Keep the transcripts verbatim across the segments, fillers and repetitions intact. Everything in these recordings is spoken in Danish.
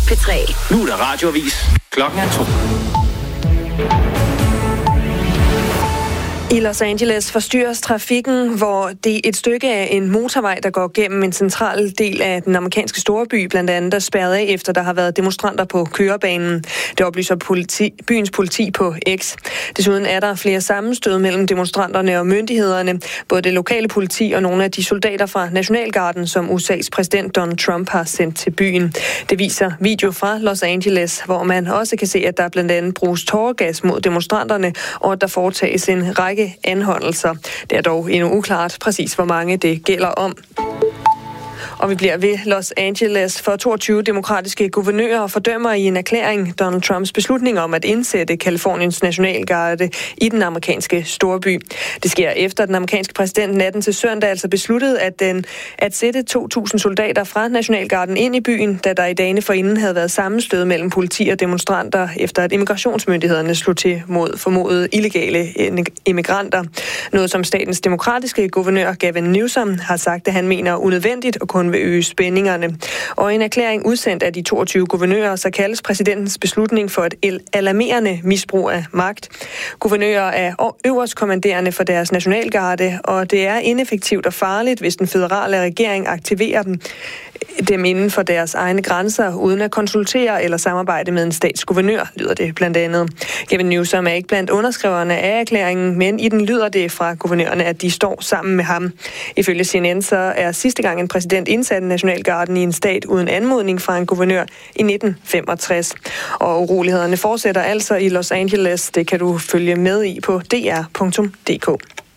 P tre. Nu er der radioavis. Klokken er to. I Los Angeles forstyrres trafikken, hvor det et stykke af en motorvej, der går gennem en central del af den amerikanske storby, blandt andet er spærret af, efter der har været demonstranter på kørebanen. Det oplyser politi, byens politi på X. Desuden er der flere sammenstød mellem demonstranterne og myndighederne, både det lokale politi og nogle af de soldater fra Nationalgarden, som U S A's præsident Donald Trump har sendt til byen. Det viser video fra Los Angeles, hvor man også kan se, at der blandt andet bruges tåregas mod demonstranterne, og at der foretages en række anholdelser. Det er dog endnu uklart præcis, hvor mange det gælder om. Og vi bliver ved Los Angeles, for toogtyve demokratiske guvernører fordømmer i en erklæring Donald Trumps beslutning om at indsætte Californiens nationalgarde i den amerikanske storby. Det sker efter den amerikanske præsident natten til søndag altså besluttede at, den, at sætte to tusind soldater fra nationalgarden ind i byen, da der i dagene forinden havde været sammenstød mellem politi og demonstranter, efter at immigrationsmyndighederne slog til mod formodede illegale immigranter. Noget som statens demokratiske guvernør Gavin Newsom har sagt, at han mener unødvendigt og kun vil øge spændingerne. Og i en erklæring udsendt af de toogtyve guvernører, så kaldes præsidentens beslutning for et alarmerende misbrug af magt. Guvernører er øverstkommanderende for deres nationalgarde, og det er ineffektivt og farligt, hvis den føderale regering aktiverer dem, dem inden for deres egne grænser, uden at konsultere eller samarbejde med en statsguvernør, lyder det blandt andet. Gavin Newsom er ikke blandt underskriverne af erklæringen, men i den lyder det fra guvernørerne, at de står sammen med ham. Ifølge C N N så er sidste gang en præsident indsatte nationalgarden i en stat uden anmodning fra en guvernør i nitten femogtres. Og urolighederne fortsætter altså i Los Angeles. Det kan du følge med i på d r punktum d k.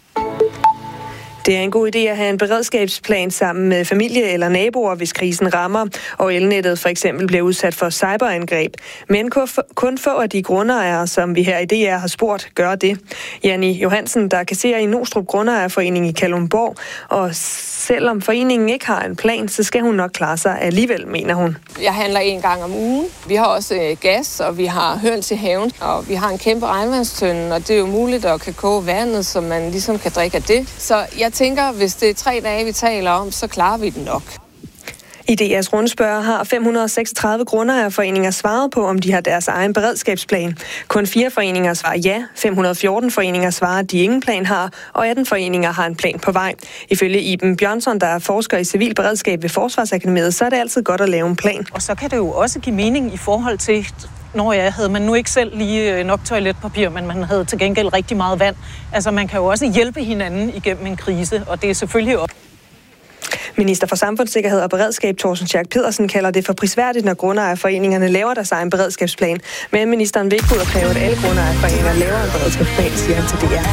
Det er en god idé at have en beredskabsplan sammen med familie eller naboer, hvis krisen rammer, og elnettet for eksempel bliver udsat for cyberangreb. Men kun få af de grundejere, som vi her i D R har spurgt, gør det. Janni Johansen, der kasserer i Nostrup Grundejerforening i Kalundborg, og selvom foreningen ikke har en plan, så skal hun nok klare sig alligevel, mener hun. Jeg handler en gang om ugen. Vi har også øh, gas, og vi har høns i haven, og vi har en kæmpe regnvandstønde, og det er jo muligt at kan koge vandet, så man ligesom kan drikke af det. Så jeg tænker, hvis det er tre dage, vi taler om, så klarer vi det nok. I D R's rundspørg har fem hundrede og seksogtredive grundejerforeninger svaret på, om de har deres egen beredskabsplan. Kun fire foreninger svarer ja, fem hundrede og fjorten foreninger svarer, at de ingen plan har, og atten foreninger har en plan på vej. Ifølge Iben Bjørnsson, der er forsker i civil beredskab ved Forsvarsakademiet, så er det altid godt at lave en plan. Og så kan det jo også give mening i forhold til, når jeg havde man nu ikke selv lige nok toiletpapir, men man havde til gengæld rigtig meget vand. Altså man kan jo også hjælpe hinanden igennem en krise, og det er selvfølgelig op. Minister for Samfundssikkerhed og Beredskab Thorsten Schack Pedersen kalder det for prisværdigt, når grundejerforeningerne laver deres egen beredskabsplan. Men ministeren vil ikke gå ud og kræve, at alle grundejerforeninger laver en beredskabsplan, siger han til D R.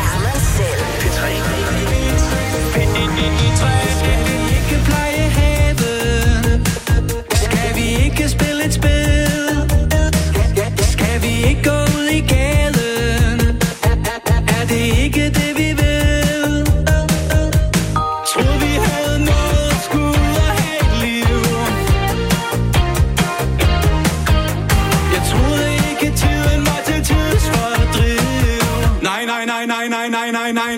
Skal vi ikke spille et spil? Skal vi ikke gå ud i gaden? Er det ikke det, vi vil? Tror vi havde noget at skulle have et liv? Jeg troede ikke tiden var til tids for at drive. Nej, nej, nej, nej, nej, nej, nej, nej,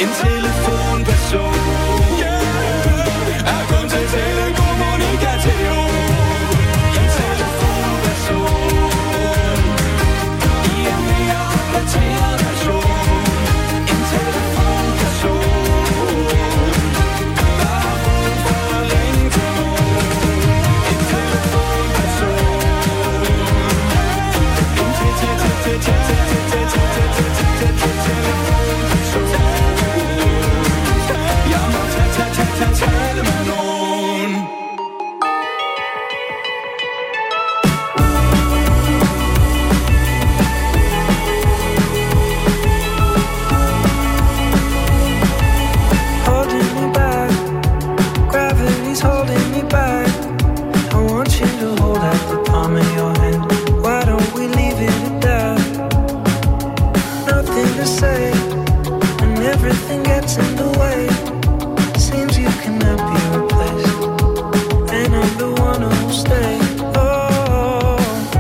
En telefonperson, yeah, er kun til telekommunikation. En telefonperson i en mere opdateret version. En telefonperson, der har brug for at ringe til nogen. En telefonperson, en jeg må tage, tage, tage, tage, tale med nogen. Holding me back, gravity's holding me back. I want you to hold out the palm of your hand. Why don't we leave it at that? Nothing to say, and everything gets in the way. Seems you cannot be replaced, and I'm the one who'll stay. Oh,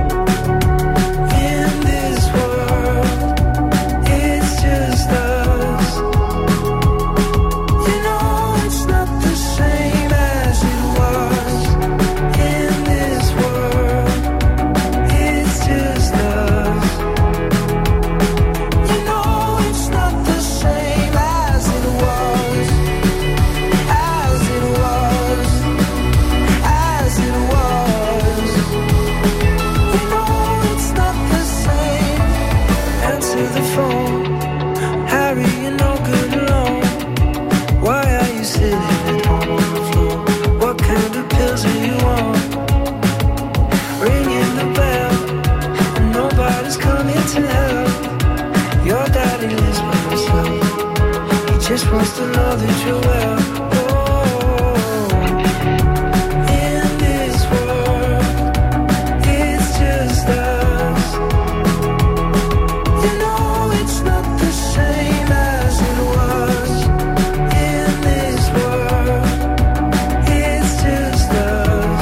in this world, it's just us. You know it's not the same as it was. In this world, it's just us. You know it's not the same as it was. As it was. As it was. You know it's not the same. Answer the phone. Harry, you're no good alone. Why are you sitting at home on the floor? What kind of pills are you on? Ringing the bell, and nobody's coming to help. Your daddy lives by himself. He just wants to know that you're well. Oh, in this world, it's just us. You know it's not the same as it was. In this world, it's just us.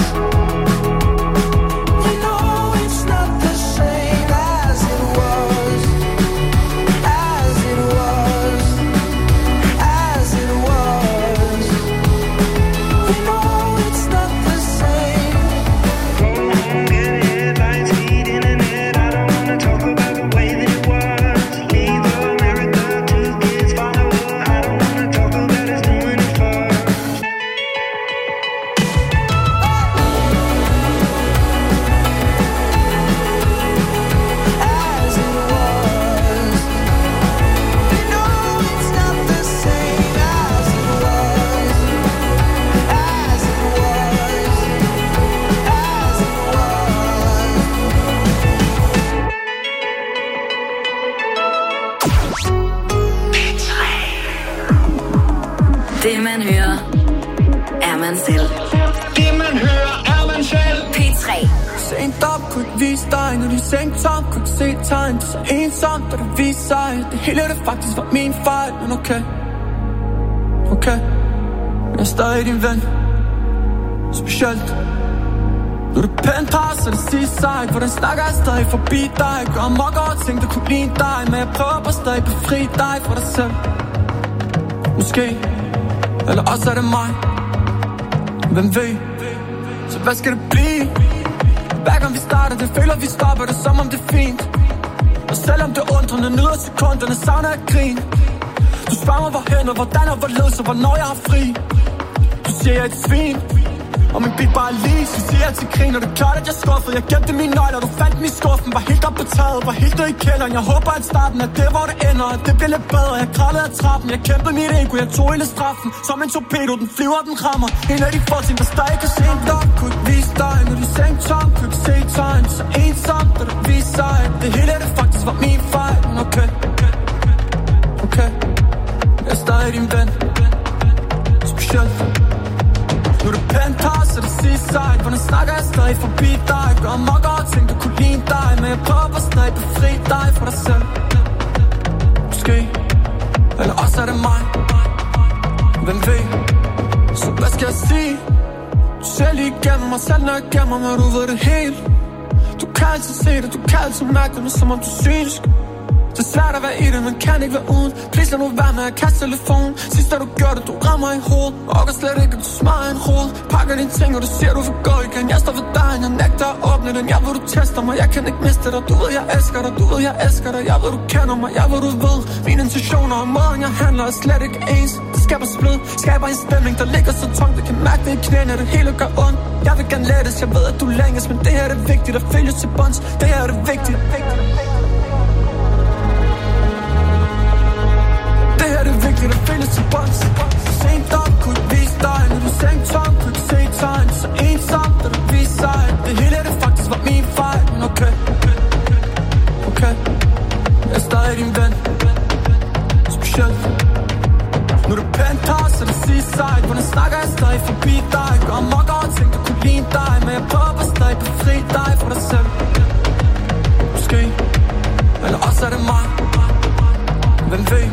You know it's not the same as it was. As it was. As it was. You know it's not the same. Go home, get headlines, feed internet. I don't wanna talk about the way that it was. Leave America, two kids follow her. I don't wanna talk about us doing it first. As it was. You know it's not the same as it was. As it was. As it was. Det man hører, er man selv. Det man hører, er man selv. P tre. Sent op, kunne ikke vise dig, når de sengte tom, kunne ikke se tegn. Det er så ensomt, da det viser sig. Det hele det faktisk var min fejl, men okay. Okay, men jeg er stadig din ven. Specielt. Nu er det penthouse, og det sidste sejt. Hvordan snakker jeg stadig forbi dig? Gør mok over ting, der kunne ligne dig. Men jeg prøver bare stadig befri dig fra dig selv. Måske, eller også er det mig. Hvem ved? Så hvad skal det blive? Hver gang vi starter, det føler vi stopper det, som om det er fint. Og selvom det er undrende, nyder sekunderne, savner jeg grin. Du spørger mig hvorhen og hvordan og hvorledes og hvornår jeg har fri. Du siger jeg er et svin, og min beat bare er lige. Så siger jeg til grin, og det er klart at jeg skuffede. Jeg gemte mine nøgler, du fandt mig i skuffen. Var helt op på taget, var helt ned i kælderen. Jeg håber at starten er det hvor det ender, og det bliver lidt bedre. Jeg kravlede af trappen, jeg kæmpede mit ego. Jeg tog hele straffen, som en torpedo. Den flyver, den rammer. En af de få ting, der stadig kan se en dog. Kunne ikke vise dig, når de sengte tom. Kunne ikke se tegn, så ensomt, da det viser sig. Det hele det faktisk var min fejl. Men okay, okay, jeg er stadig din ven. Specielt. Nu er det penthouse, og det sidste sejt. Hvordan snakker jeg stadig forbi dig? Gør mok over ting, der kunne ligne dig. Men jeg prøver bare stadig befri dig fra dig selv. Måske, eller også er det mig. Hvem ved? Så hvad skal jeg sige? Du ser lige igennem mig, selv når jeg gemmer mig, du ved det helt. Du kan altid se det, du kan altid mærke det, men som om du er synsk. Så svært at være i det, men kan ikke være uden. Please lad nu være med at kaste telefonen. Sidst da du gjorde det, du rammer i hovedet. Og orker slet ikke, at du smager en hoved. Pakker dine ting, og du siger, du vil gå igen. Jeg står ved dig, jeg nægter at åbne den. Jeg ved, du tester mig, jeg kan ikke miste dig. Du ved, jeg elsker dig, du ved, jeg elsker dig. Jeg ved, du kender mig, jeg ved, du ved. Mine intentioner og måden, jeg handler er slet ikke ens. Det skaber splid, skaber en stemning, der ligger så tungt. Det kan mærke det i knæene, det hele gør ondt. Jeg vil gerne lettes, jeg ved, at du længes. Men det her er det vigtigt, at følges til bunds. Det her er det vigtigt, vigtigt. Det her er det vigtigt, at følges til bunds. Sent op, kunne ikke vise dig. Når du sænk tom, kunne ikke se tegn. Så ensomt, da du viste sig. Det hele er det faktisk var min fejl. Men okay, okay. Jeg er stadig din ven. Specielt. Nu er det penthouse, så det siger sejt. Hvordan snakker jeg stadig forbi dig? Gør mok over ting, du kunne lide dig. Men jeg prøver stadig befri dig for dig selv. Måske. Eller også er det mig. Hvem ved?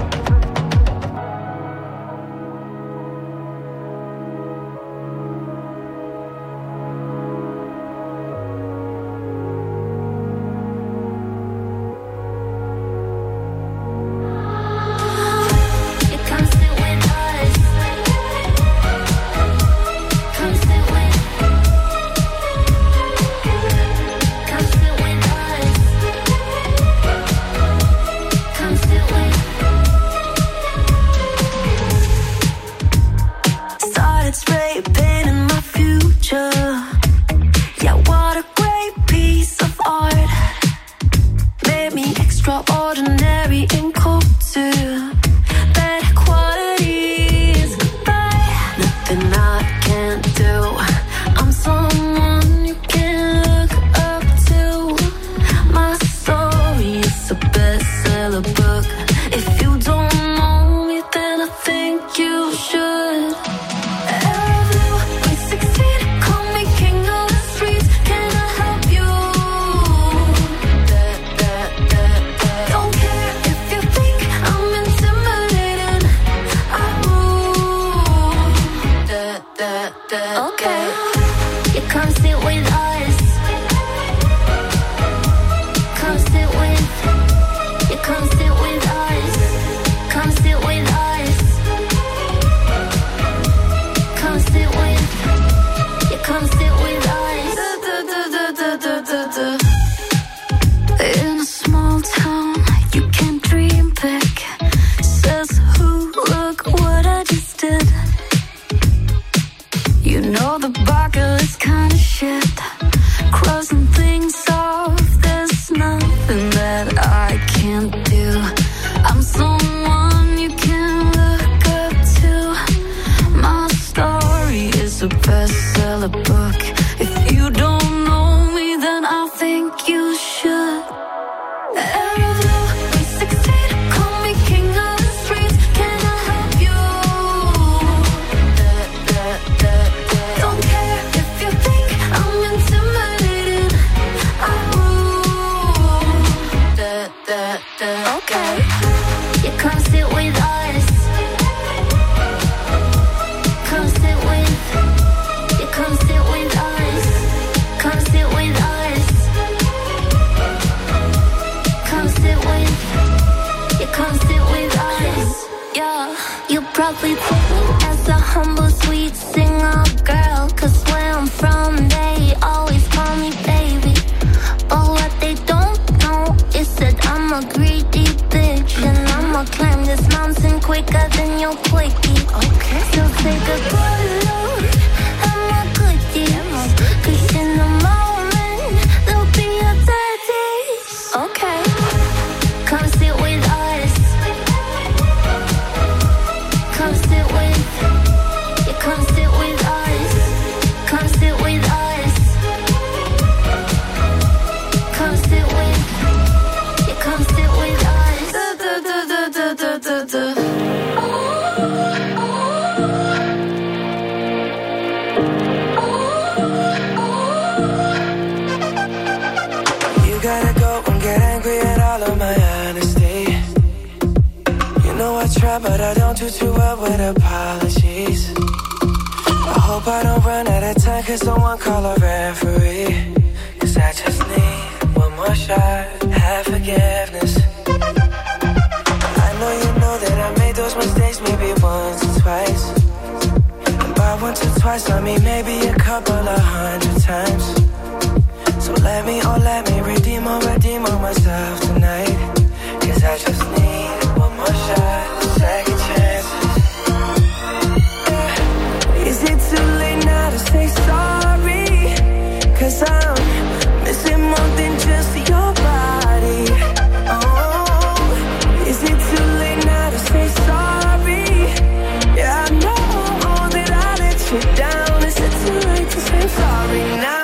But I don't do too well with apologies. I hope I don't run out of time. Cause someone call a referee. Cause I just need one more shot. Have forgiveness. I know you know that I made those mistakes maybe once or twice. And by once or twice I mean maybe a couple of hundred times. So let me, oh let me redeem or redeem on myself tonight. Cause I just need one more shot, a second chance. Yeah. Is it too late now to say sorry? Cause I'm missing more than just your body. Oh, is it too late now to say sorry? Yeah, I know that I let you down. Is it too late to say sorry now?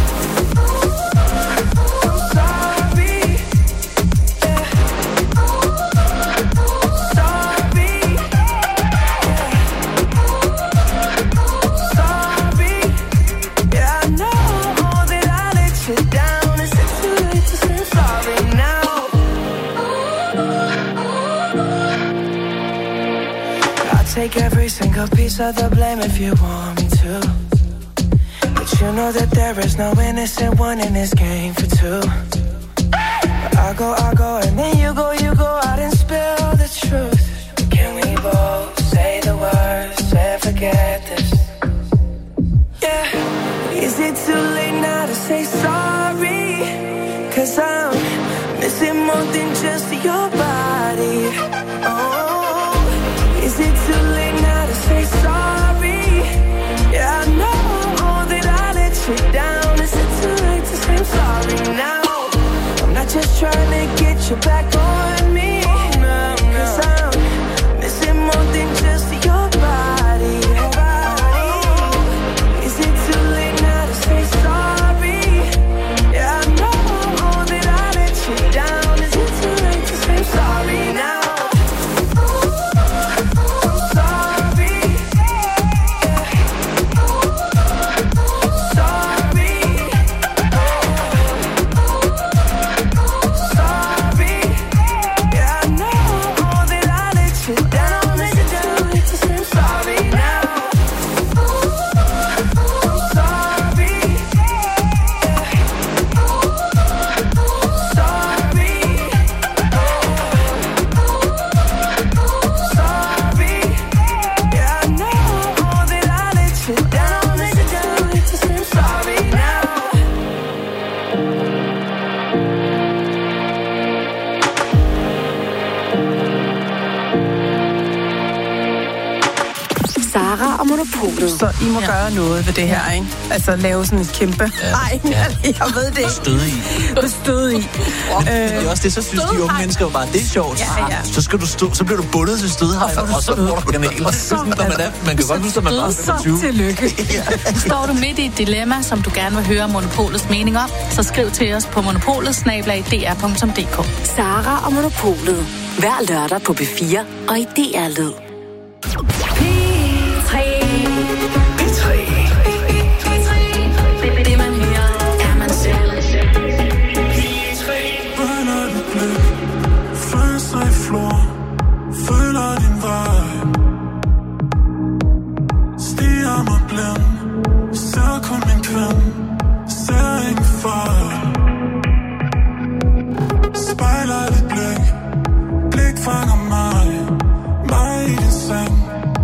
Take every single piece of the blame if you want me to. But you know that there is no innocent one in this game for two. But I go, I go, and then you go, you go out and spill the truth. Can we both say the words and forget this? Yeah. Is it too late now to say sorry? Cause I'm missing more than just your body. Oh, is it too late now to say sorry? Yeah, I know that I let you down. Is it too late to say I'm sorry now? I'm not just trying to get you back on me. Cause I'm missing more than just your body. Oh, is it too late now to say sorry? Yeah, I know that I let you down. Is it too late to say I'm sorry now? Så I må ja. gøre noget ved det her, ikke? Altså lave sådan et kæmpe... Nej, ja. jeg ved det ikke. Støde i. Støde i. Øh, det er også det, så synes de unge mennesker jo bare, det er sjovt. Ja, ja. Så, skal du stå, så bliver du bundet til stødhegn, og, og så får du kanalen. Og så, man, er, man kan godt huske, at man bare er femogtyve. Så tillykke. Ja. Står du midt i et dilemma, som du gerne vil høre Monopolets mening om, så skriv til os på monopolet snabel-a d r punktum d k. Sara og Monopolet. Hver lørdag på B fire og i D R-lyd. P tre. P tre. Det man hører, er man selv. P tre. Brænder dit blik. Følelser i flor. Føler din vej. Stiger mig blind. Ser kun min kvinde. Ser ingen far. Spejler dit blik. Blik fanger mig. Mig i din seng.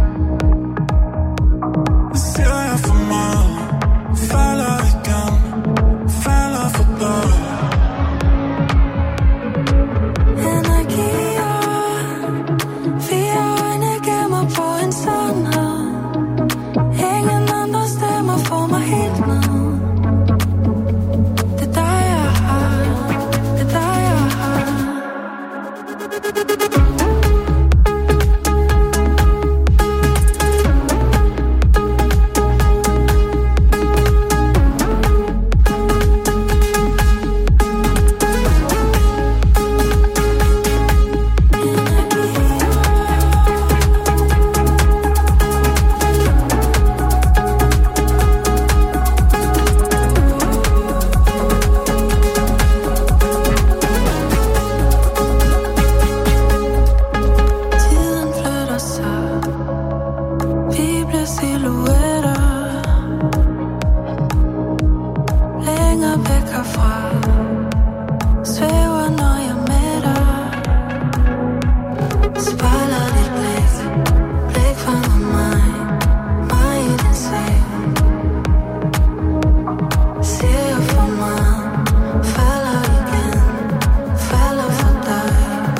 Spejler dit blik, blik fanger mig, mig insane. Ser jeg for mig, falder igen, falder for dig.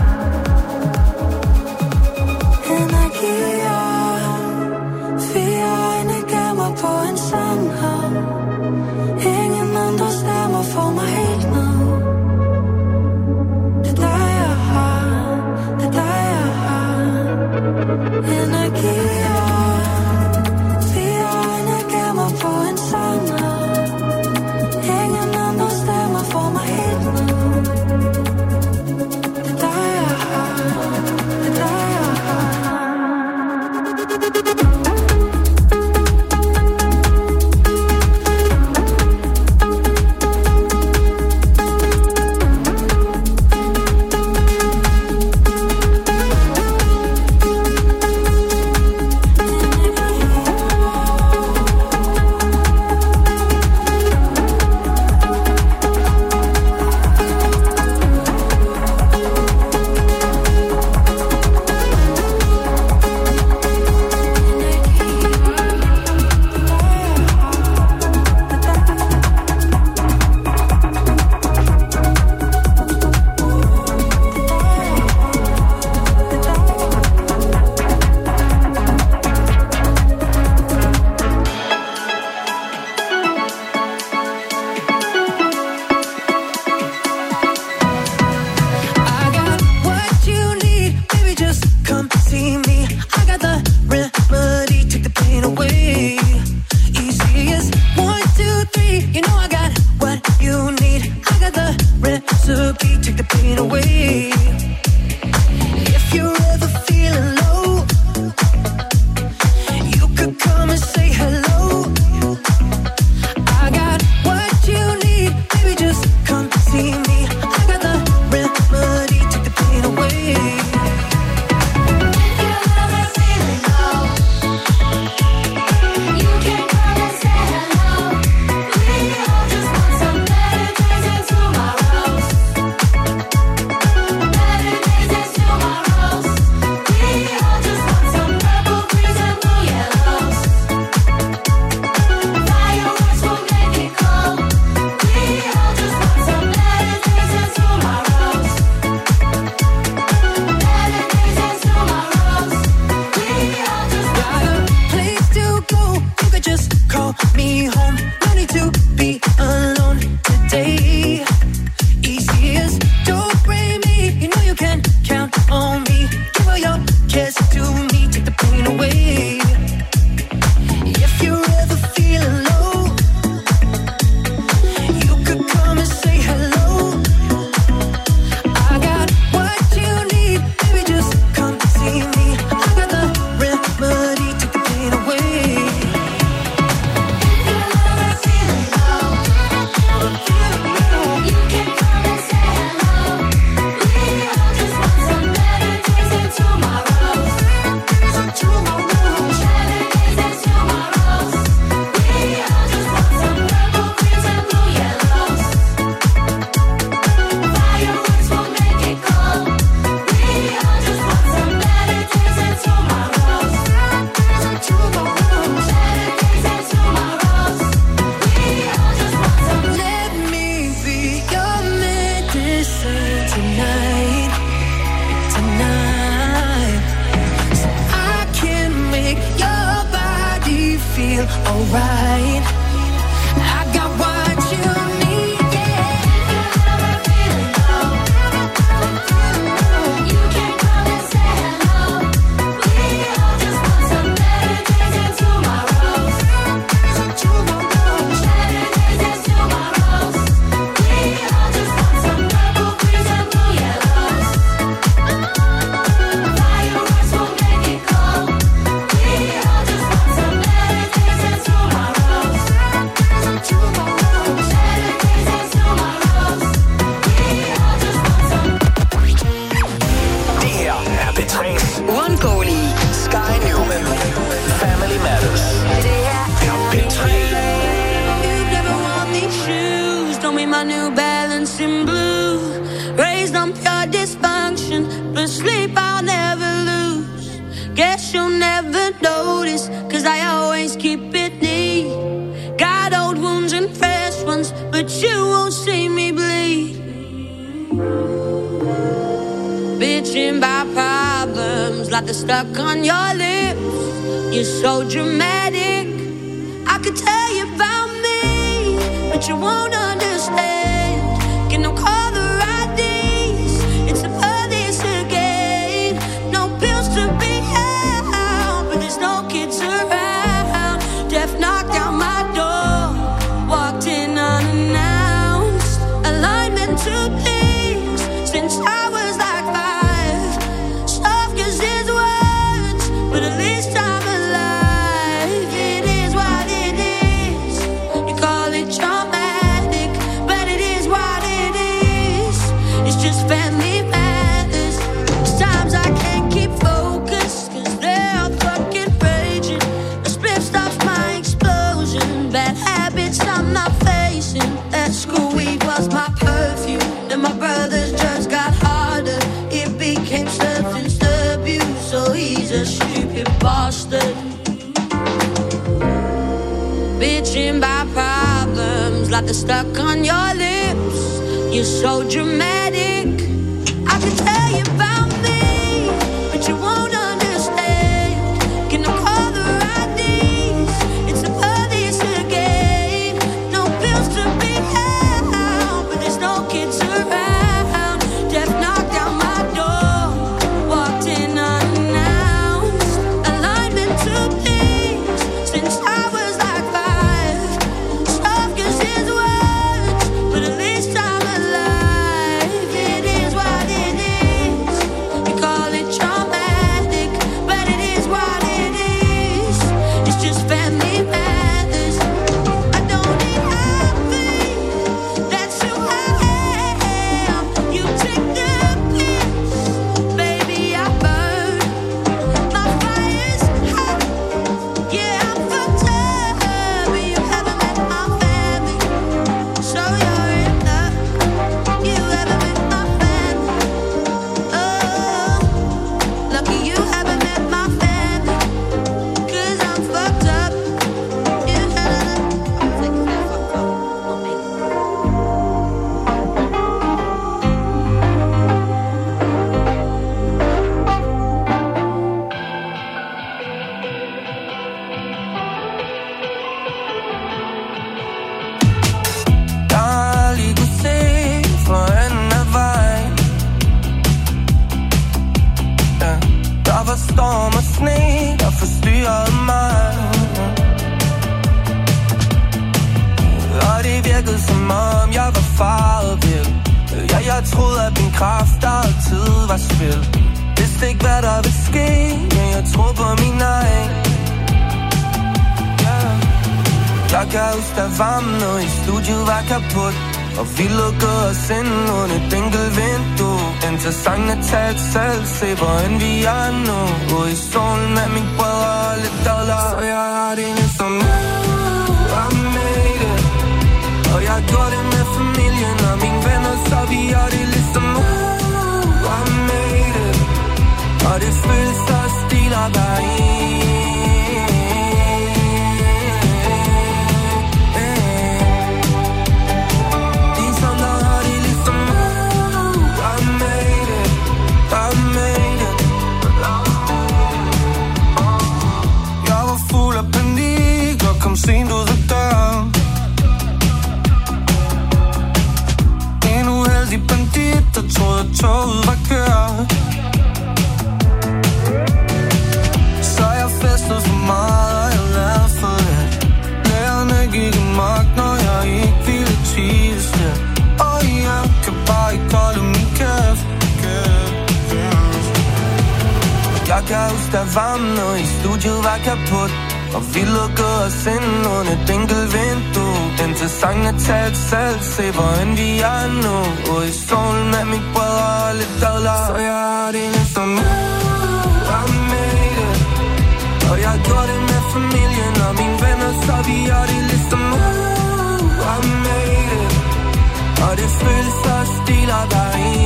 Energier, fire øjne gemmer på en sandhav. Ingen andre stemmer får mig helt ned. Det er dig jeg har, det er dig jeg har. Energier, fire øjne gemmer på en sandhav. Ingen andre stemmer får mig helt ned. Det er dig jeg har, det er dig jeg har. New Balance in blue, raised on pure dysfunction, but sleep I'll never focus, cause I always keep it neat. Got old wounds and fresh ones, but you won't see me bleed. Bitching by problems like they're stuck on your lips. You're so dramatic, I could tell you about me, but you won't understand. Can no caller I Ds, it's the furthest again. No pills to be had, but there's no kids around. Death knocked down my door, walked in unannounced. Alignment to things since I was like five. Soft as his words, but at least I'm alive. It is what it is. You call it traumatic, but it is what it is. It's just family matters. There's times I can't keep focused, cause they're fucking raging. The split stops my explosion. Bad habits I'm not facing. That school weed was my perfume, and my brother's drugs got harder. It became substance abuse, so he's a stupid bastard. Bitching by problems like they're stuck on your lips. You're so dramatic, I can tell you about me, but you won't understand. Can I call the right Ds? It's the furthest again. No pills to be had, but there's no kids around. Death knocked down my door, walked in unannounced. Alignment to things since I was like five. Soft as his words, but at least I'm alive. It is what it is. You call it traumatic, but it is what it is. It's just family matters. I don't need happy, that's who I am. You take the piss, baby, I burn. My fire's hot, yeah, I'm fucked up. But you haven't met my family, so you're in luck. You haven't met my family. Oh, lucky you haven't met my family, cause I'm fucked up. You haven't. I'm taking that fuck up on me. Jeg har lige kunne se for enden af vejen. Ja, der var storm og sne, der forstyrrede mig. Og det virkede som om jeg var faret vild. Ja, jeg troede at min kraft altid var spil. Vidste ikke hvad der ville ske, men jeg troede på min egen. Jeg kan huske, der varmen og i studiet var kaput. Og vi lukkede os ind under et enkelt vindue. Indtil sangene talte selv, se hvorhen vi er nu. Ude i solen med mine brødre og lidt dollar. Så jeg har det ligesom nu, I made it. Og jeg har gjort det med familien og mine venner, så vi har det ligesom nu, I made it. Og det føles så stil at være i. Kom sent ud af døren. En uheldig bandit, der troede at toget var kørt. Så jeg festede for meget, og jeg lavede for det. Lærerne gik amok, når jeg ikke ville tease det. Og jeg kan bare ikke holde min kæft. Jeg kan huske, der varmen og i studiet var kaput. Og vi lukkede os ind under et enkelt vindue. Indtil sangene talte selv, se hvorhen vi er nu. Ude i solen med mine brødre og lidt dollar. Så jeg har det ligesom nu, I made it. Og jeg har gjort det med familien og mine venner, så vi har det ligesom nu, I made it. Og det føles så stil at være i.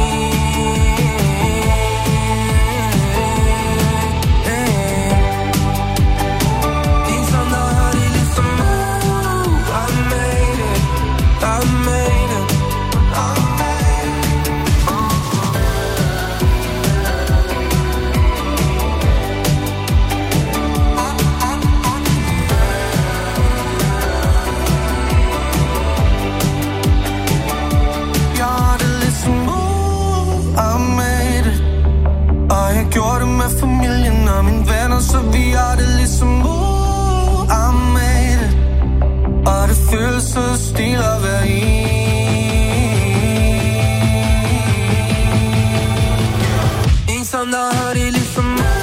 følelsesstil at være i. En som der har det ligesom mig.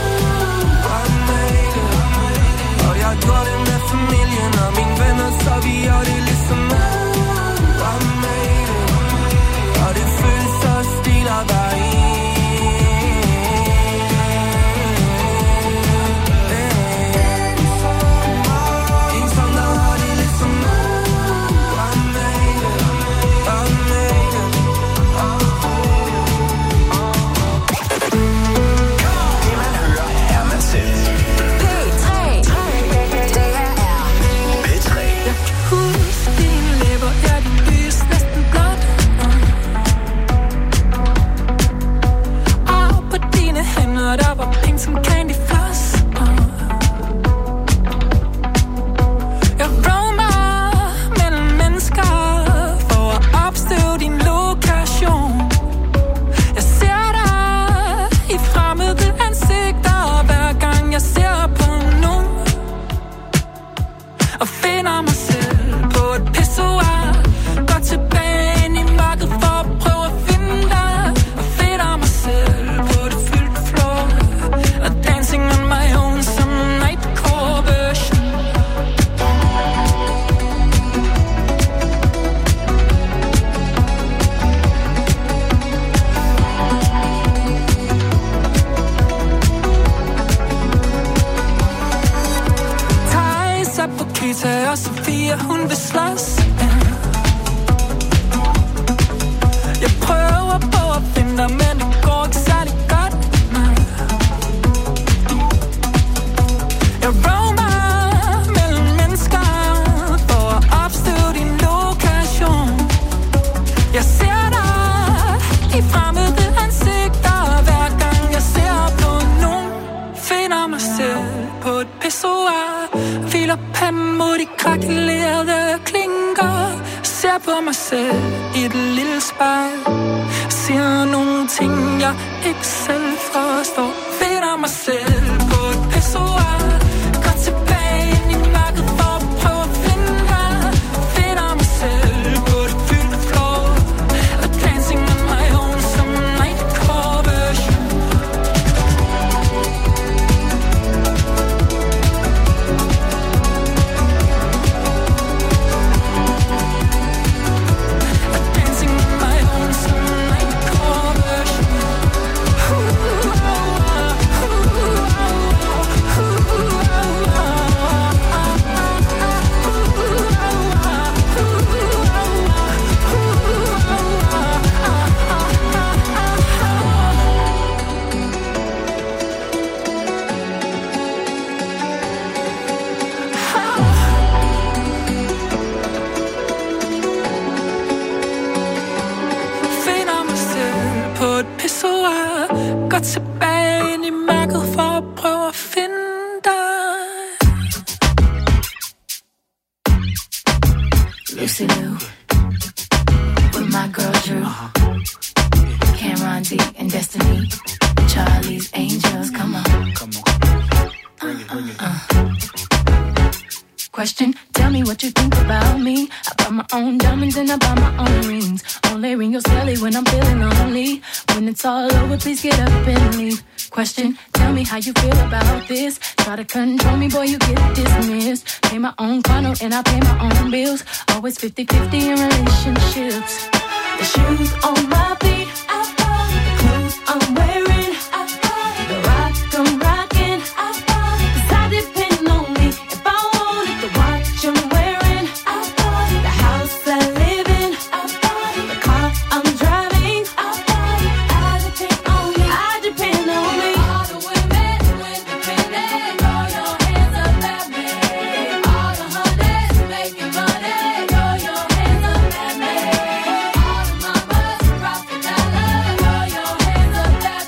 Og jeg går det med familien og mine venner, så vi har det ligesom mig. Og det føles så stil at være i. Der var pink som candy floss. Jeg roamer mellem mennesker for at opstøve din lokation. Jeg ser dig i fremmede ansigter hver gang jeg ser på nogen, og finder mig selv på et pissoir. Går tilbage ind i mørket for at prøve at finde dig, og finder mig selv på det fyldte floor. Dancing on my own, some nightcore version. Thijs er på Kita, og Sofia, hun vil slås. Jeg prøver på at finde dig, men det går ikke særlig godt. Jeg roamer mellem mennesker for at opstøve din lokation. Jeg ser dig i fremmede ansigter hver gang jeg ser på nogen. Finder mig selv på et pissoir. Filer panden mod de krakelerede klinker. Ser på mig selv i et lille spejl. Siger nogle ting jeg ikke selv forstår. Finder mig selv på et pissoir. Går tilbage ind i mørket for at prøve at finde dig. Finder mig selv på det fyldte floor. Og dancing on my own som nightcore version. Går tilbage ind i mørket for at prøve at finde dig. Lucy Liu with my girl Drew, Cameron D and Destiny, Charlie's Angels. Come on, come on, bring it, bring it. Uh, uh. Question, tell me what you think about me. I buy my own diamonds and I buy my own rings. Only ring your celly when I'm feeling lonely. When it's all over, please get up and leave. Question, tell me how you feel about this. Try to control me, boy, you get dismissed. Pay my own car note and I pay my own bills. Always fifty-fifty in relationships. The shoes on my feet, I bought. The clothes I'm wearing, I bought. The rock I'm rocking, I bought. 'Cause I depend on me. If I wanted the watch I'm wearing, I bought. The house I live in, I bought. The car I'm driving, I bought. I depend on me, I depend on me. All the women who independent, throw your hands up at me. All the honeys making money, throw your hands up at me. All the mamas who rock the dollar, throw your hands up at me.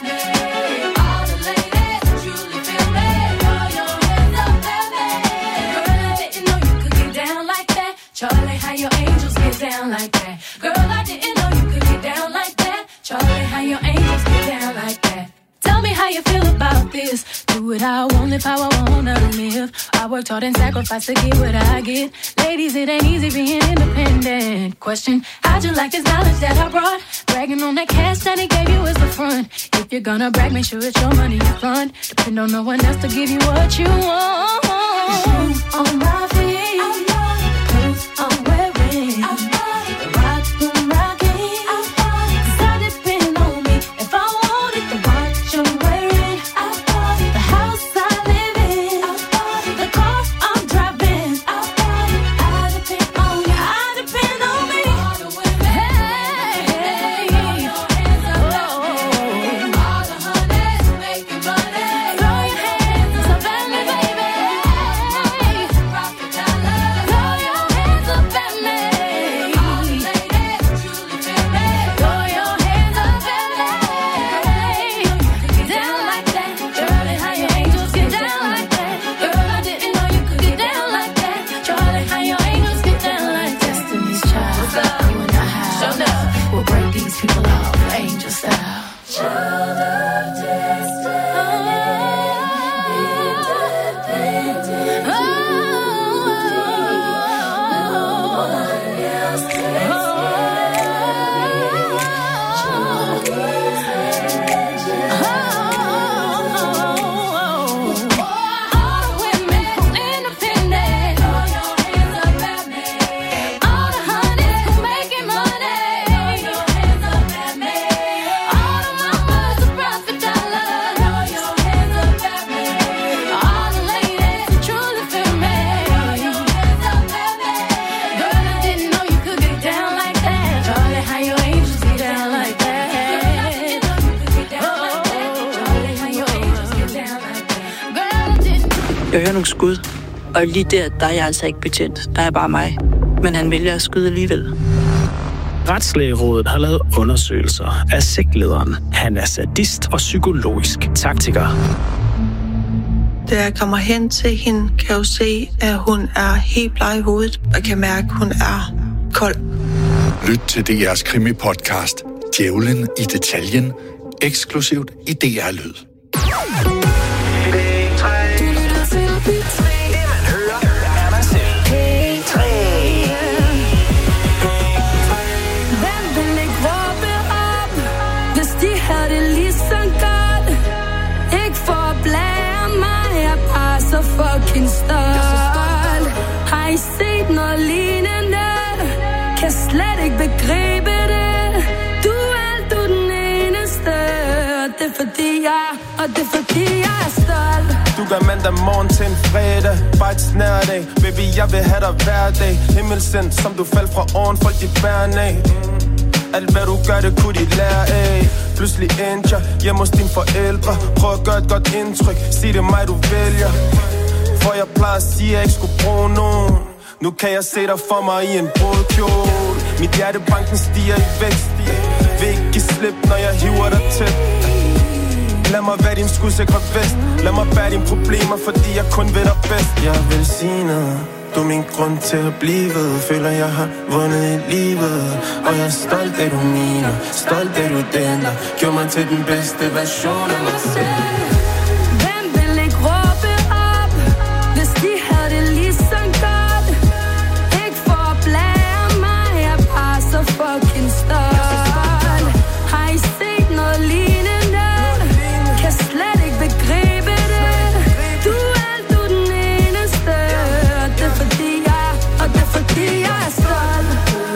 I won't live how I wanna live. I worked hard and sacrificed to get what I get. Ladies, it ain't easy being independent. Question, how'd you like this knowledge that I brought? Bragging on that cash that he gave you is the front. If you're gonna brag, make sure it's your money you fund. Depend on no one else to give you what you want. Shoes on my feet, clothes I'm wearing, the watch I'm rocking, 'cause I depend on me. If I want it, the watch I'm wearing, the house I live in, the car I'm driving, I depend on me, I depend on me. Hey, all the honeys making money. Throw your hands up at me, baby. Rock the dollar. Throw your hands up at me. All the ladies truly feel me. Throw your hands up at me. Get down like that. Charlie, how your angels get down like that. Girl, I didn't know you could get down like that. Charlie, how your angels get down like that. Destiny's Child. What's up? You and I have. Show up. We'll break these people off, angel style. Child of destiny. Independent. Oh, no one else can all the women who independent. Throw your hands up at me. All the honeys who making money. Throw your hands up at me. All the mamas who profit dollar. Throw your hands up at me. All the ladies who truly feel me. Throw your hands up at me. Girl, I didn't know you could get down like that. Charlie, how your angels get down like that. Charlie, how your angels get down like that. Girl, I didn't. Jeg hører nogle skud, og lige der, der er jeg altså ikke betjent. Der er bare mig. Men han vælger at skyde alligevel. Retslægerådet har lavet undersøgelser af sektlederen. Han er sadist og psykologisk taktiker. Da jeg kommer hen til hende, kan jeg jo se, at hun er helt bleg i hovedet, og kan mærke, at hun er kold. Lyt til D R's krimi-podcast Djævlen i detaljen, eksklusivt i D R Lyd. Hvem vil ikke råbe op, hvis de havde det lige så godt? Ikke for at blære mig, jeg bare så fucking stolt. Har I set noget lignende? Kan slet ikke begribe det. Du er alt, du er den eneste. Og det er fordi jeg, og det er fordi jeg er stolt. Du gør mandag morgen til en fredag. Bare et snærdag. Baby, jeg vil have dig hver dag. Himmelsendt, som du faldt fra oven. Folk de bæren af. Alt hvad du gør, det kunne de lære af. Pludselig endte jeg hjemme hos dine forældre. Prøv at gøre et godt indtryk. Sig det mig, du vælger. For jeg plejer at sige, at jeg ikke skulle bruge nogen. Nu kan jeg se dig for mig i en brudkjole. Mit hjertebanken stiger i vækst. Vil ikke give slip, når jeg hiver dig tæt. Lad mig være din skudsikre vest. Lad mig bære dine problemer, fordi jeg kun ved dig bedst. Jeg vil sige noget. Du er min grund til at blive. Føler jeg har vundet i livet. Og jeg er stolt af du miner. Stolt af du den der gjorde mig til den bedste version af mig selv. Hvem vil ikke råbe op, hvis de havde det lige så godt? Ikke for at blære mig, jeg er bare så fucking stolt. Har I set noget lignende? Kan slet ikke begribe det. Du er alt, du er den eneste. Og det er fordi jeg, og det er fordi jeg er stolt.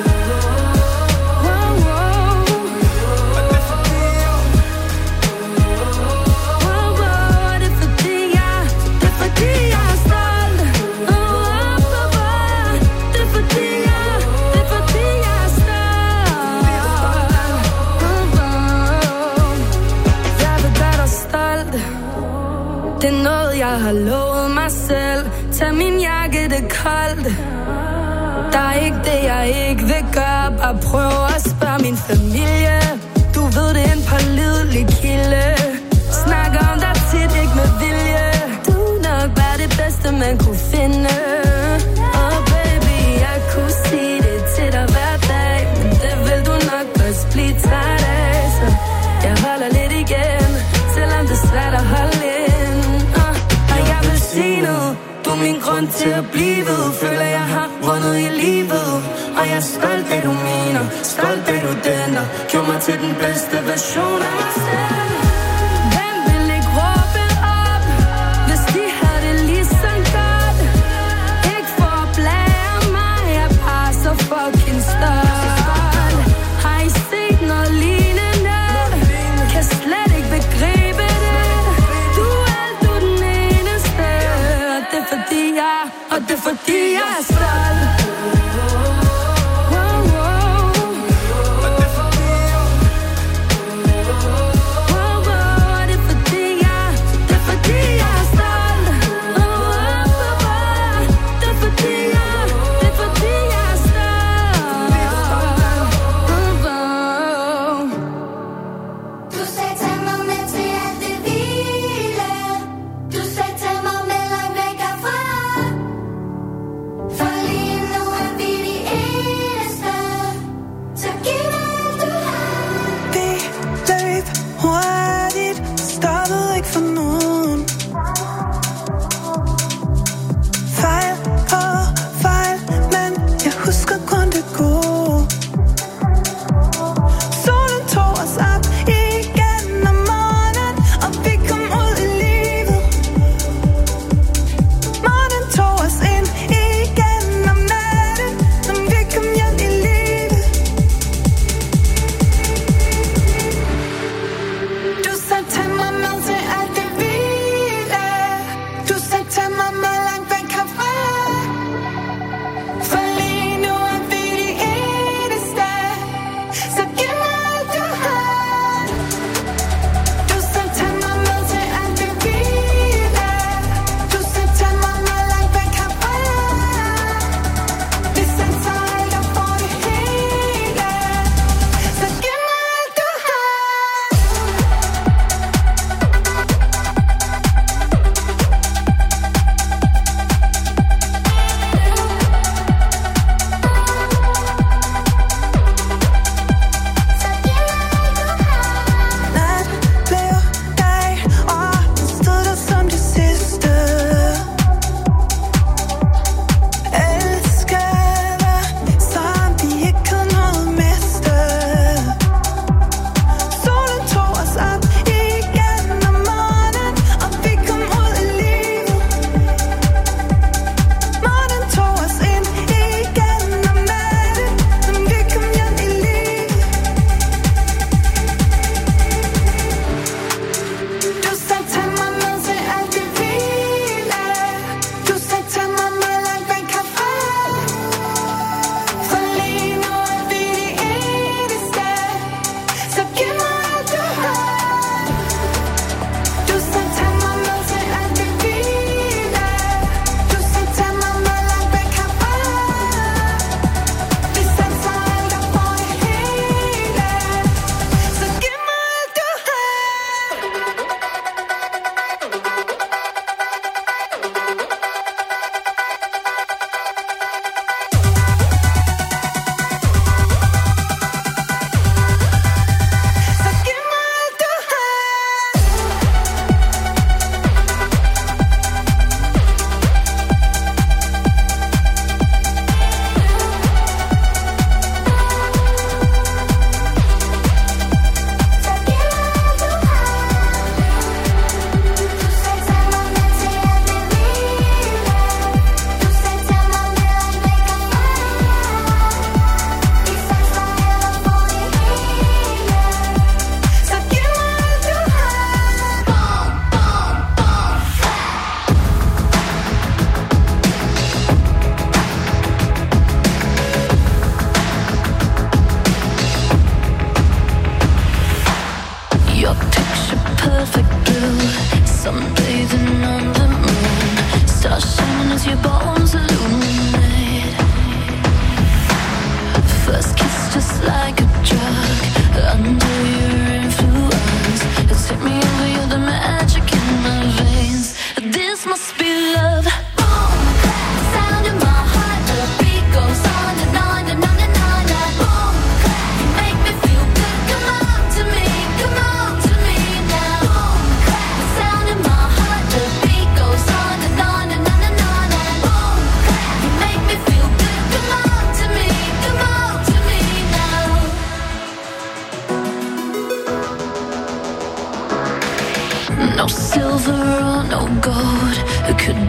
Wow, wow. Og det er fordi jeg, wow, wow. Og det er fordi jeg, det er fordi jeg er stolt. Oh, oh, oh, oh. Det er fordi jeg, det er fordi jeg er stolt. Oh, oh. Jeg vil gøre dig stolt. Det er noget, jeg har lovet mig selv. Tag min jakke, det er koldt. Der er ikke det, jeg ikke vil gøre. Bare prøv at spørge min familie. Du ved, det er en pålidelig kilde. Snakker om dig tit, ikke med vilje. Du er nok bare det bedste, man kunne finde. Oh baby, jeg kunne sige det til dig hver dag. Men det vil du nok også blive træt af. Så jeg holder lidt igen, selvom det er svært at holde ind. uh. grund til at blive. Føler jeg har vundet i livet. Og jeg er stolt af du mener, stolt af du den, der gjorde mig til den bedste version af mig selv. Hvem vil ikke råbe op, hvis de havde det lige så godt? Ikke for at blære mig, jeg er bare så fucking stolt. Har I set noget lignende? Kan slet ikke begribe det. Du er alt, du er den eneste. Og det er fordi jeg, og det er fordi jeg er stolt. For lige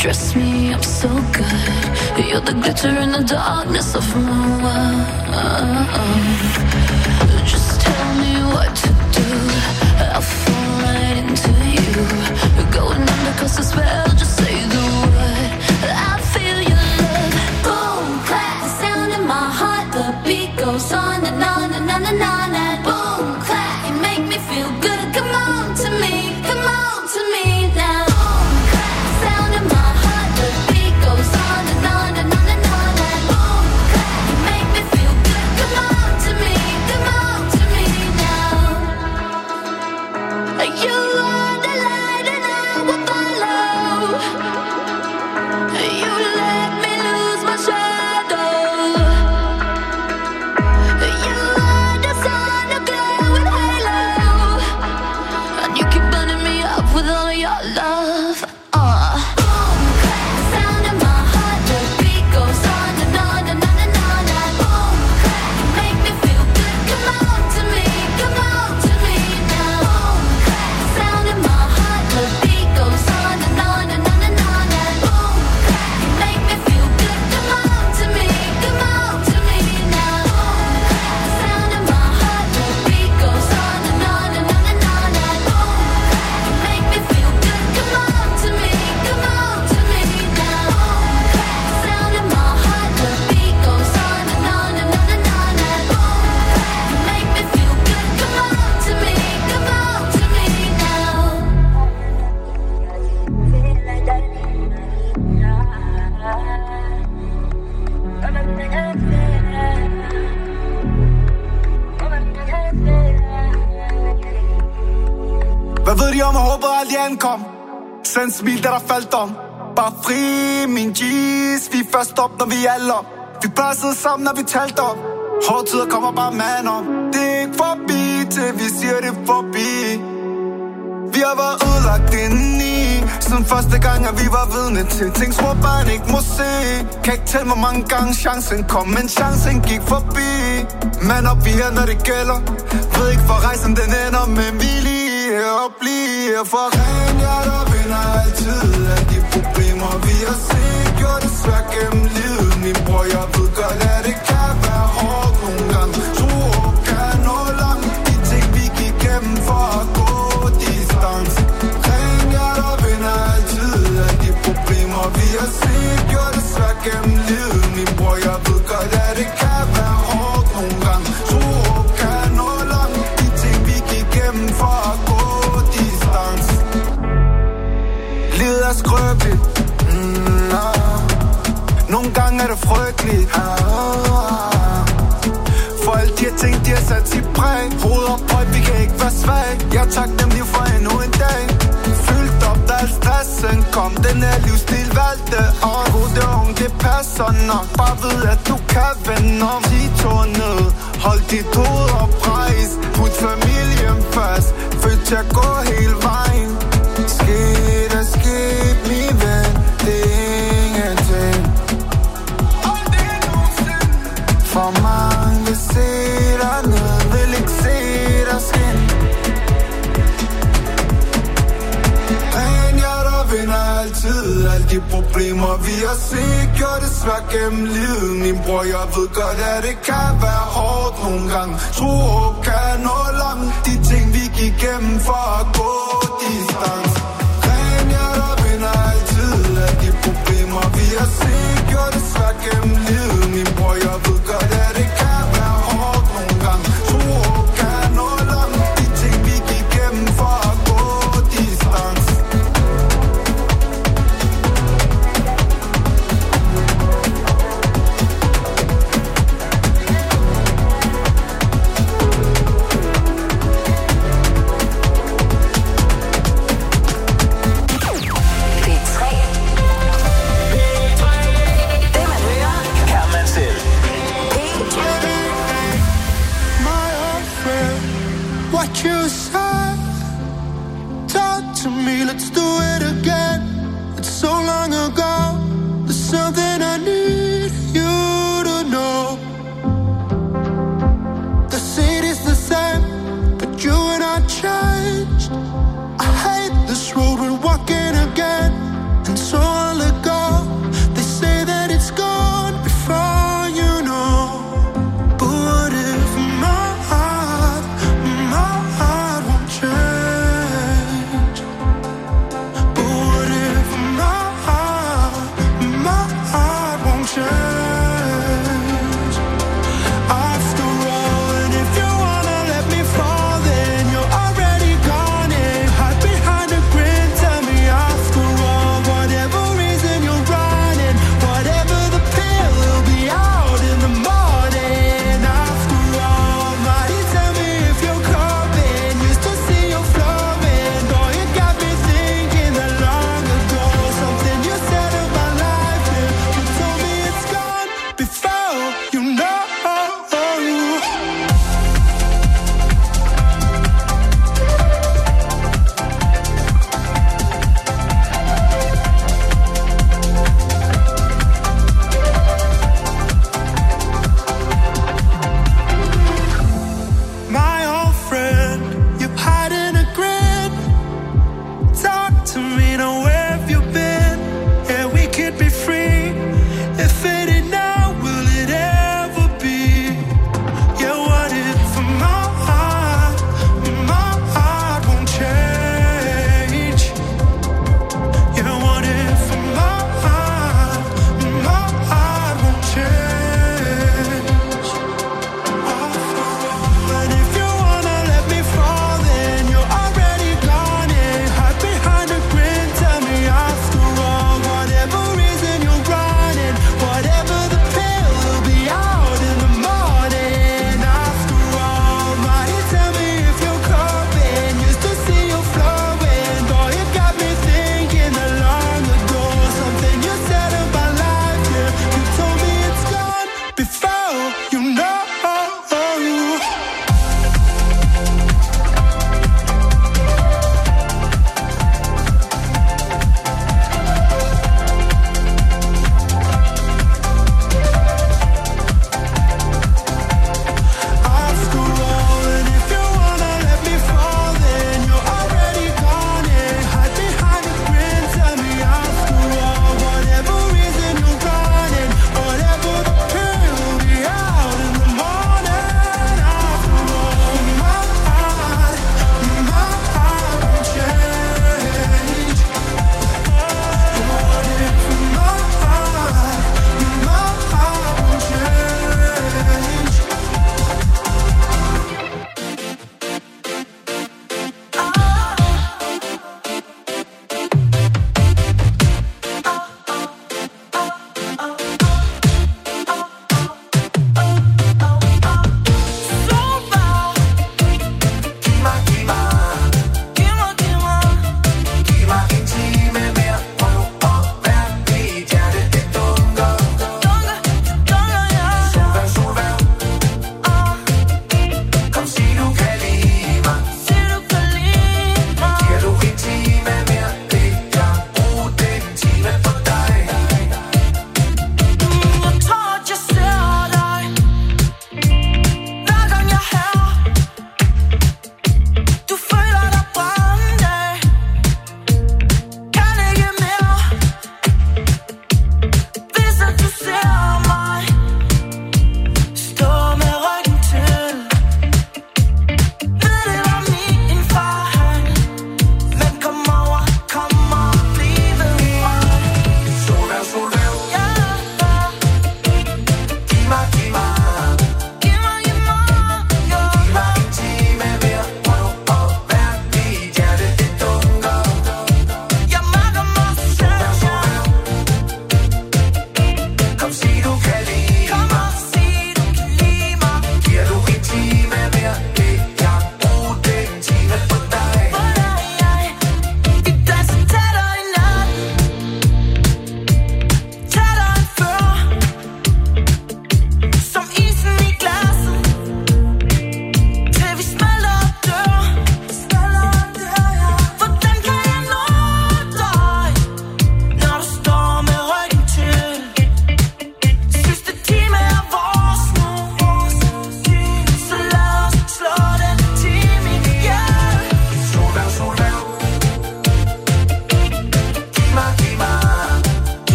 dress me up so good. You're the glitter in the darkness of my world. Just tell me what to do, I'll fall right into you. Going under 'cause the spell, just say the word. I feel your love. Boom, clap, the sound in my heart. The beat goes on and on and on and on. And boom, clap, you make me feel good. Come on to me, come on to me now. Boom, clap, the sound in my heart. The beat goes on and on and on and on. And boom, clap, you make me feel good. Come on to me, come on to me now. You are the light and I will follow. You let me lose my shadow. You are the sun, a glowing halo, and you keep burning me up with all of your love. Uh. Boom, clap, the sound in my heart. The beat goes on and on and on and on. And boom, clap, you make me feel good. Come on to me, come on to me now. Boom, clap, the sound in my heart. The beat goes on and on and on and on. And boom, clap, you make me feel good. Come on to me, come on to me now. Boom, clap, the sound in my heart. The beat goes on and on and on and on. And boom, clap, you make me feel good. Come on to me, come on to me now. Boom, clap, the sound in my heart. The beat goes on and on and on and on. And boom, clap, you make me feel good. Come on to me, come on to me now. Hvad ved de om at håbe aldrig ankom? Send smil, da der faldt om. Bare fri min G's. Vi er først op, når vi er alle om. Vi bare sidder sammen, når vi talte om. Hårde tider kommer bare mand om. Det er ikke forbi, til vi siger det er forbi. Vi har været ødelagt indeni siden første gang, at vi var vidne til ting, hvor børn ikke må se. Kan ikke tælle, hvor mange gange chancen kom, men chancen gik forbi. Man op, vi er, når det gælder. Ved ikke, for rejsen den ender, men vi er lige her og bliver. For ren hjerter vinder altid af de problemer, vi har set. Gjort det svært gennem livet, min bror. Jeg ved godt, at det kan være hårdt nogle gange. Tro og kan nå langt. De ting, vi gik gennem for at gå distance. Ren hjerter vinder altid af de problemer, vi har set. Gjort det svært gennem livet, min bror. Jeg ved godt, at det kan være hårdt nogle gange. Tro og kan nå langt. De ting, vi gik gennem for at gå distance. Livet er skrøbeligt. Mm, ah. Nogle gange er det frygteligt. Ah. For alle de her ting, de har sat sit præg. Hoved op højt, vi kan ikke være svag. Jeg er taknemmelig for endnu en dag. Fyldt op, da al stressen kom. Den her livsstil valgte. Og god, det er ung, det passer nok. Bare ved, at du kan vende om. Sig tår ned. Hold dit hoved oprejst. Put familien fast. Følg til at gå hele vejen. Sket er sket, min ven. Det er ingenting. For mange vil se dig ned, vil ikke se dig skin. Ren hjerter vinder altid alle de problemer, vi har set. Gjort det svært gennem livet, min bror. Jeg ved godt, at det kan være hårdt nogle gange. Tro og kan nå langt. De ting, vi gik gennem for at gå distance. Ren hjerter vinder altid alle de problemer, vi har set. Gjort det svært gennem livet, min bror. Jeg ved godt, at det kan være hårdt nogle gange. Tro og kan nå langt. De ting, vi gik gennem for at gå distance. What you said, talk to me, let's do it again. It's so long ago, there's something I need you to know. The city's the same, but you and I changed. I hate this road we're walking again, and so I'll let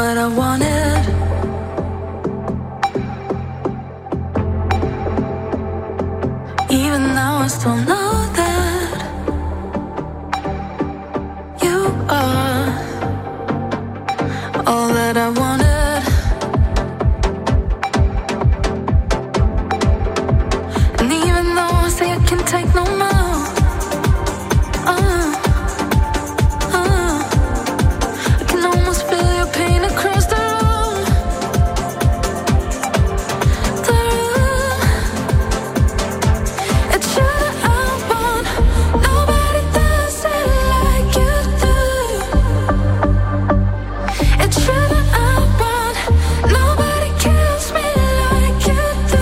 that I wanted. Even now I still know that you are all that I wanted. And even though I say I can't take no more, uh, uh, I can almost feel your pain across the room. The room. It's you that I want. Nobody does it like you do. It's you that I want. Nobody kills me like you do.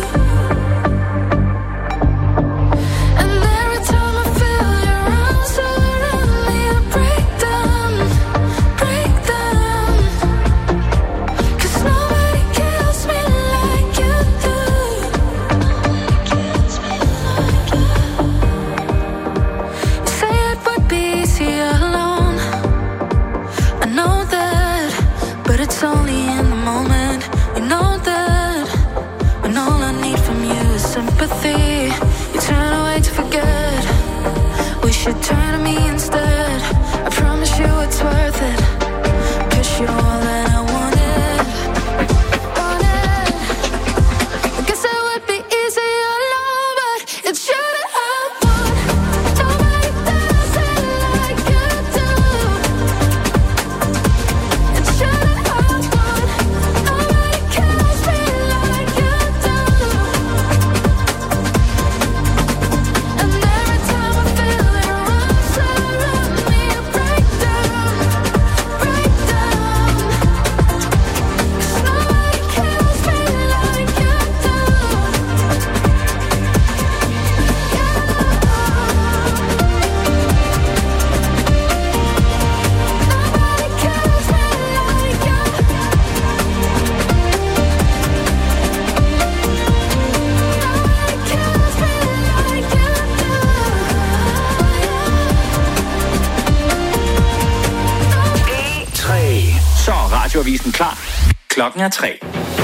And every time I feel your arms around me, I break down, break down. 'Cause nobody kills me like you do. You say it would be easier alone. I know that, but it's only in the moment. You know that, when all I need from you is sympathy. You turn away to forget. We should turn to me instead. I promise you it's worth it. 'Cause you're all that I wanted. Wanted. I guess it would be easier alone, but it's you that I want. Nobody does it like you do. It's you that I want. Nobody kills me like you do. And every time I feel your arms around me, I break down, break down. 'Cause nobody kills me like you do. Nobody kills me like you. Nobody kills me like you tre. Så er radioavisen klar. Klokken er tre.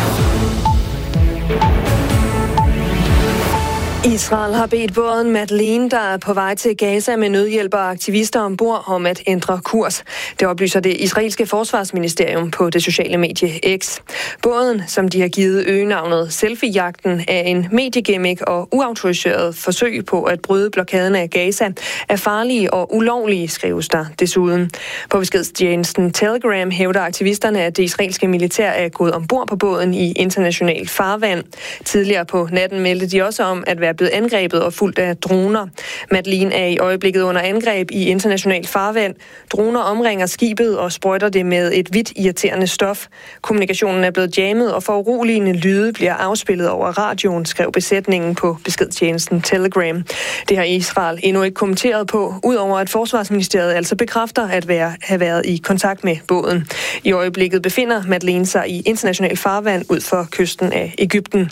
Israel har bedt båden Madeleine, der er på vej til Gaza med nødhjælp og aktivister ombord, om at ændre kurs. Det oplyser det israelske forsvarsministerium på det sociale medie X. Båden, som de har givet øgenavnet Selfie-jagten, er en mediegimmick og uautoriseret forsøg på at bryde blokaden af Gaza, er farlige og ulovlige, skrives der desuden. På beskedstjenesten Telegram hævder aktivisterne, at det israelske militær er gået ombord på båden i internationalt farvand. Tidligere på natten meldte de også om at være blevet angrebet og fulgt af droner. Madeleine er i øjeblikket under angreb i internationalt farvand. Droner omringer skibet og sprøjter det med et hvidt irriterende stof. Kommunikationen er blevet jammet, og foruroligende lyde bliver afspillet over radioen, skrev besætningen på beskedtjenesten Telegram. Det har Israel endnu ikke kommenteret på, udover at Forsvarsministeriet altså bekræfter at være, have været i kontakt med båden. I øjeblikket befinder Madeleine sig i internationalt farvand ud for kysten af Egypten.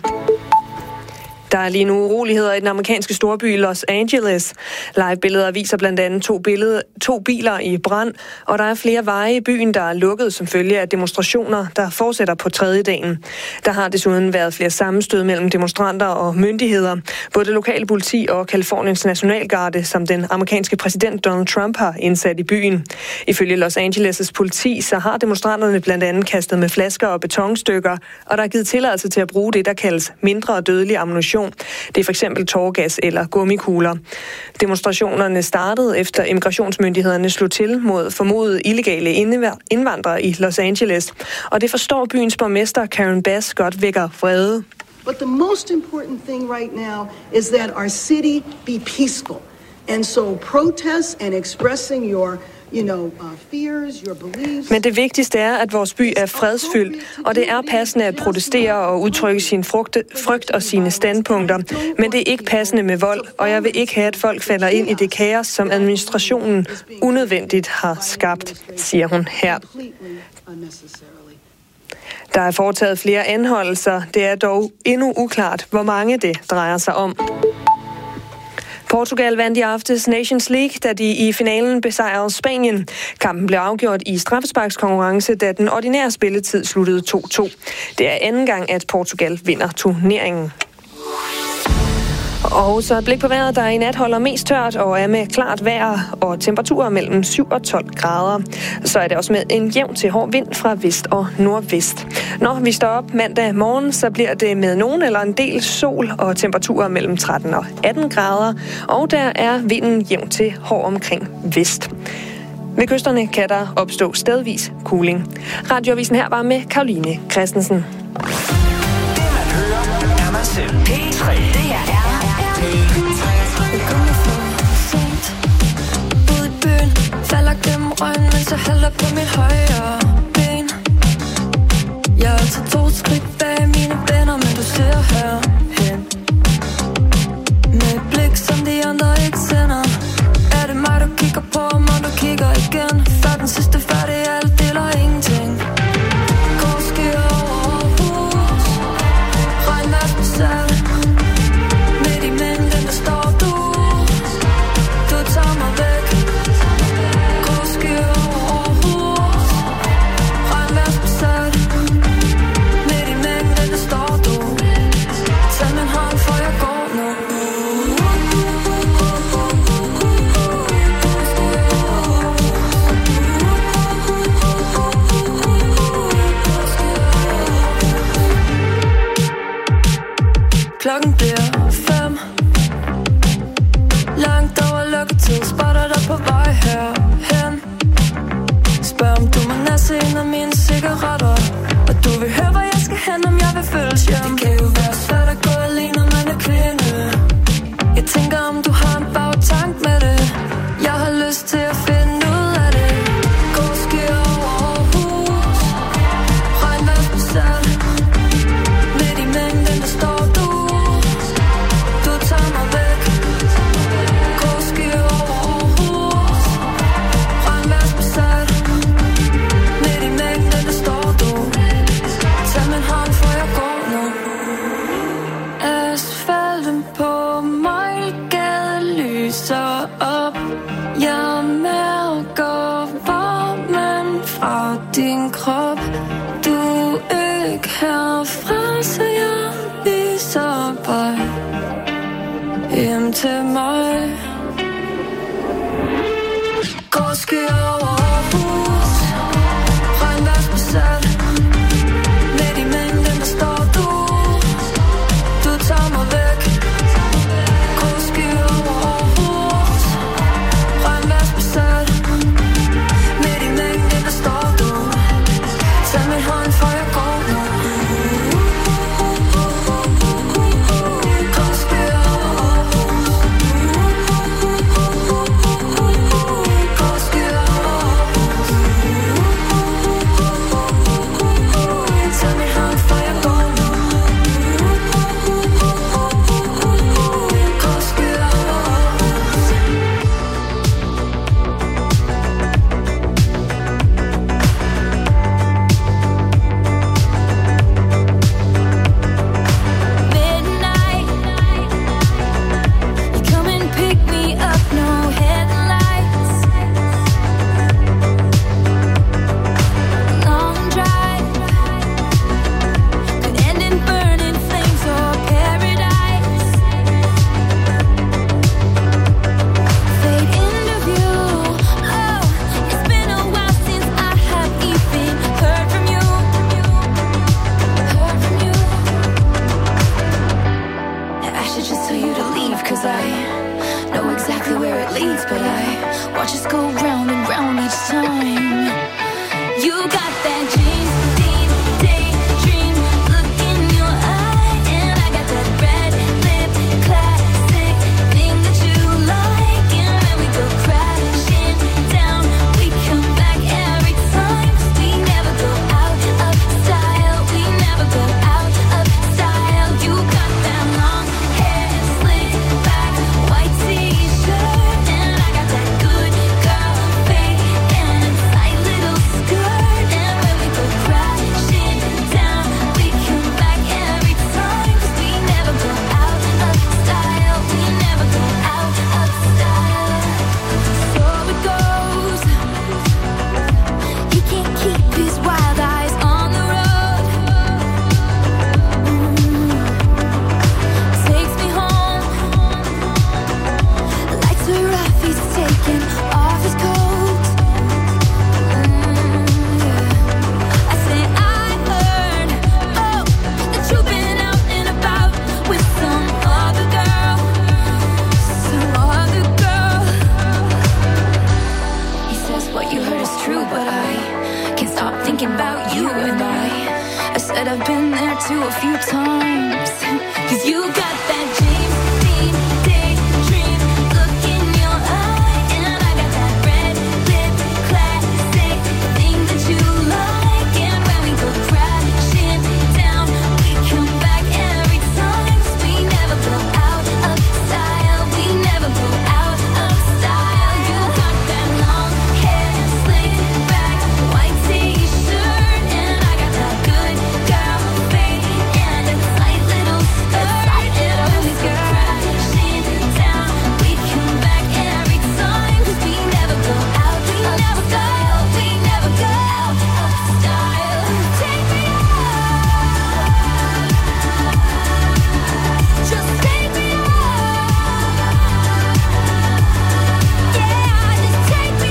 Der er lige nu uroligheder i den amerikanske storby Los Angeles. Live-billeder viser blandt andet to, billede, to biler i brand, og der er flere veje i byen, der er lukket som følge af demonstrationer, der fortsætter på tredje dagen. Der har desuden været flere sammenstød mellem demonstranter og myndigheder. Både det lokale politi og Californiens nationalgarde, som den amerikanske præsident Donald Trump har indsat i byen. Ifølge Los Angeles' politi, så har demonstranterne blandt andet kastet med flasker og betonstykker, og der er givet tilladelse til at bruge det, der kaldes mindre dødelig ammunition. Det er for eksempel tåregas eller gummikugler. Demonstrationerne startede efter immigrationsmyndighederne slog til mod formodede illegale indvandrere i Los Angeles. Og det forstår byens borgmester Karen Bass godt vækker vrede. But the most important thing right now is that our city be peaceful. And so protests and expressing your You know, uh, fears, your beliefs. Men det vigtigste er, at vores by er fredsfyldt, og det er passende at protestere og udtrykke sin frugte, frygt og sine standpunkter. Men det er ikke passende med vold, og jeg vil ikke have, at folk falder ind i det kaos, som administrationen unødvendigt har skabt, siger hun her. Der er foretaget flere anholdelser. Det er dog endnu uklart, hvor mange det drejer sig om. Portugal vandt i aftes Nations League, da de i finalen besejrede Spanien. Kampen blev afgjort i straffesparkskonkurrence, da den ordinære spilletid sluttede to to. Det er anden gang, at Portugal vinder turneringen. Og så et blik på vejret, der i nat holder mest tørt og er med klart vejr og temperaturer mellem syv og tolv grader. Så er det også med en jævn til hård vind fra vest og nordvest. Når vi står op mandag morgen, så bliver det med nogen eller en del sol og temperaturer mellem tretten og atten grader. Og der er vinden jævn til hård omkring vest. Ved kysterne kan der opstå stedvis kuling. Radioavisen her var med Karoline Christensen. Det man hører, er man selv. P tre. Det her er jeg kommer for sent ud i byen, falder gennem røgen, mens jeg hælder på mit højre ben. Jeg tager to skridt bag mine venner, men du ser herhen med et blik, som de andre ikke sender. Er det mig, du kigger på, og du kigger igen? Før den sidste færdig, alt deler ingenting. Korskyer over hus, regnvejr på salg. Klokken bliver fem. Langt over lukketid, spotter dig på vej herhen. Spørg om du må næse en af mine cigaretter, og du vil høre, hvor jeg skal hen, om jeg vil følges hjem. Det kan jo være svært at gå alene, når man er kvinde. Jeg tænker, om du har en bagtank med det. Jeg har lyst til at finde ud af det. Gå skyer over hus, regnvejr på salg. Midt i mængden, der står du. Din krop, du er ikke herfra, så jeg viser vej hjem til mig. Gå skyer over hus, regnvejr på salg. Midt i mængden, der står du. Du tager mig væk. Gå skyer over hus, regnvejr på salg. Midt i mængden, der står du. Tag min hånd, for jeg går nu. Gå skyer over hus. Gå skyer over hus. Tag min hånd, for jeg går nu. Gå skyer over hus. Cry to a few times. Cause you got that James Dean daydream look in your eye. And I got that red lip classic thing that you like. And when we go crashing down, we come back every time. 'Cause we never go out of style. We never go out of style. You got that long hair slicked back, white t-shirt. And I got that good girl face and a tight little skirt. And when we go crashing down, we come back every time. 'Cause we never go out of style. We never go out of style. Take me out. Just take me out. Yeah, just take me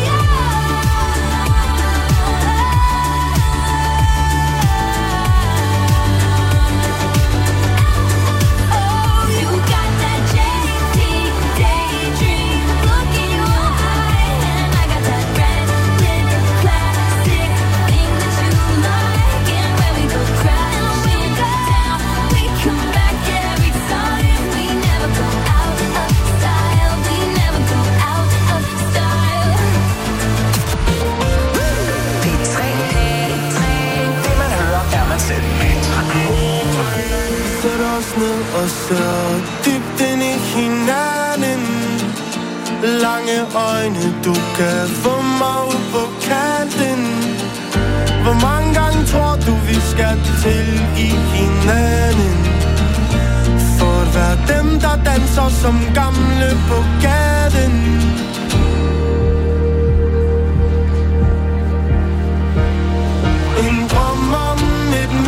out. Oh, you got that J T daydream look in your eye. And I got that red lip classic thing that you like. And when we go crashing down, we come back every time. We never go out of style. We never go out of style. P tre, det man hører, er man selv. Sæt os ned og ser dybt ind i hinanden. Lange øjne, du kan få mig ud på kanten. Hvor mange gange tror du, vi skal til i hinanden? For at være dem, der danser som gamle på gaden.